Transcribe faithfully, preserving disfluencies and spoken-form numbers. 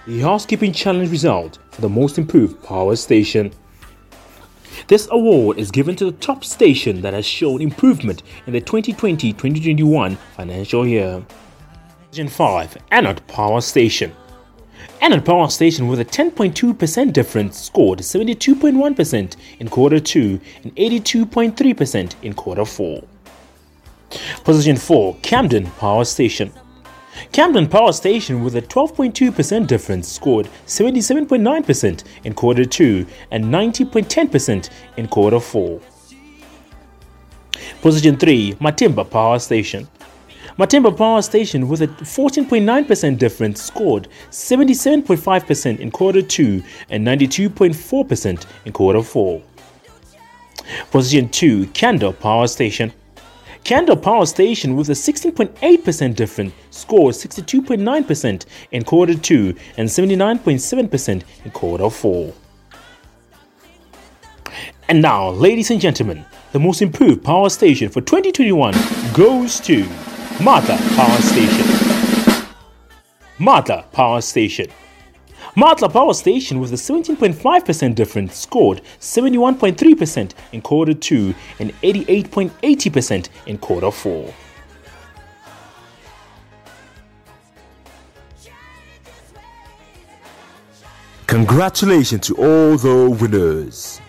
The Housekeeping Challenge result for the most improved power station. This award is given to the top station that has shown improvement in the twenty twenty to twenty twenty-one financial year. Position five. Anode Power Station. Anode Power Station with a ten point two percent difference scored seventy-two point one percent in quarter two and eighty-two point three percent in quarter four. Position four. Camden Power Station. Camden Power Station with a twelve point two percent difference scored seventy-seven point nine percent in quarter two and ninety point one zero percent in quarter four. Position three. Matimba Power Station. Matimba Power Station with a fourteen point nine percent difference scored seventy-seven point five percent in quarter two and ninety-two point four percent in quarter four. Position two. Candor Power Station. Candor Power Station with a sixteen point eight percent difference scored sixty-two point nine percent in quarter two and seventy-nine point seven percent in quarter four. And now, ladies and gentlemen, the most improved power station for twenty twenty-one goes to Matla Power Station. Matla Power Station. Matla Power Station with a seventeen point five percent difference scored seventy-one point three percent in quarter two and eighty-eight point eight zero percent in quarter four. Congratulations to all the winners.